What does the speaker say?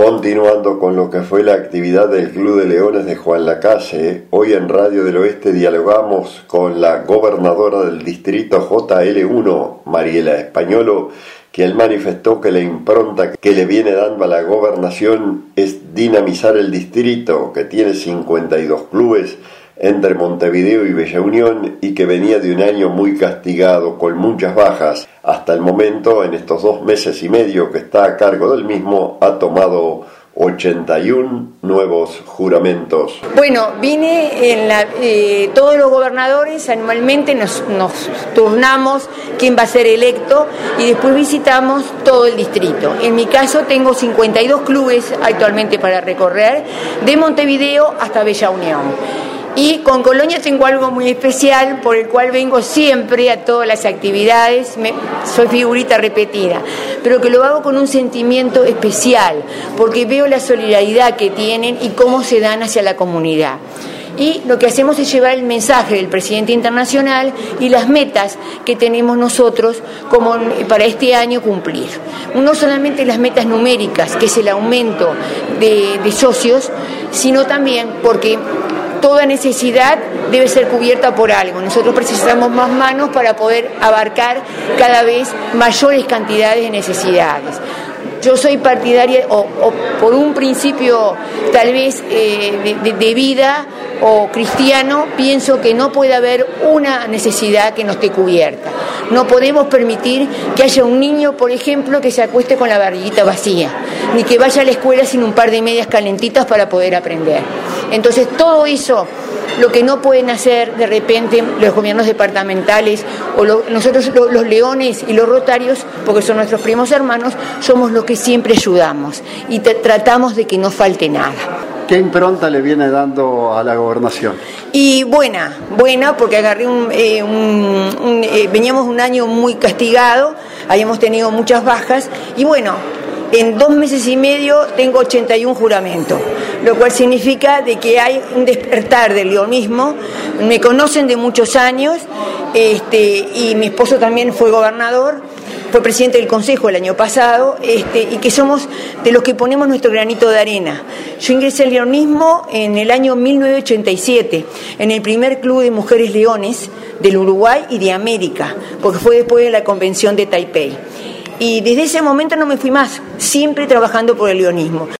Continuando con lo que fue la actividad del Club de Leones de Juan Lacase, hoy en Radio del Oeste dialogamos con la gobernadora del distrito JL1, Mariela Españolo, quien manifestó que la impronta que le viene dando a la gobernación es dinamizar el distrito, que tiene 52 clubes entre Montevideo y Bella Unión y que venía de un año muy castigado con muchas bajas. Hasta el momento, en estos 2 meses y medio que está a cargo del mismo, ha tomado 81 nuevos juramentos. Bueno, vine todos los gobernadores anualmente nos turnamos quién va a ser electo y después visitamos todo el distrito. En mi caso tengo 52 clubes actualmente para recorrer, de Montevideo hasta Bella Unión. Y con Colonia tengo algo muy especial por el cual vengo siempre a todas las actividades, soy figurita repetida, pero que lo hago con un sentimiento especial, porque veo la solidaridad que tienen y cómo se dan hacia la comunidad. Y lo que hacemos es llevar el mensaje del presidente internacional y las metas que tenemos nosotros como para este año cumplir. No solamente las metas numéricas, que es el aumento de socios, sino también porque toda necesidad debe ser cubierta por algo. Nosotros precisamos más manos para poder abarcar cada vez mayores cantidades de necesidades. Yo soy partidaria, o por un principio tal vez de vida o cristiano, pienso que no puede haber una necesidad que no esté cubierta. No podemos permitir que haya un niño, por ejemplo, que se acueste con la barriguita vacía, ni que vaya a la escuela sin un par de medias calentitas para poder aprender. Entonces, todo eso, lo que no pueden hacer de repente los gobiernos departamentales o nosotros los leones y los rotarios, porque son nuestros primos hermanos, somos los que siempre ayudamos y tratamos de que no falte nada. ¿Qué impronta le viene dando a la gobernación? Y buena, porque agarré veníamos un año muy castigado, habíamos tenido muchas bajas y bueno, en 2 meses y medio tengo 81 juramentos, lo cual significa de que hay un despertar del leonismo. Me conocen de muchos años, y mi esposo también fue gobernador, fue presidente del Consejo el año pasado, y que somos de los que ponemos nuestro granito de arena. Yo ingresé al leonismo en el año 1987, en el primer club de mujeres leones del Uruguay y de América, porque fue después de la convención de Taipei. Y desde ese momento no me fui más, siempre trabajando por el leonismo.